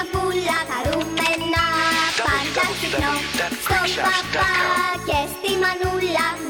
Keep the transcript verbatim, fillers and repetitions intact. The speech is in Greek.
βούλα χαρούμενα. Πάντα ξυπνώ στον παπά και στη μανούλα.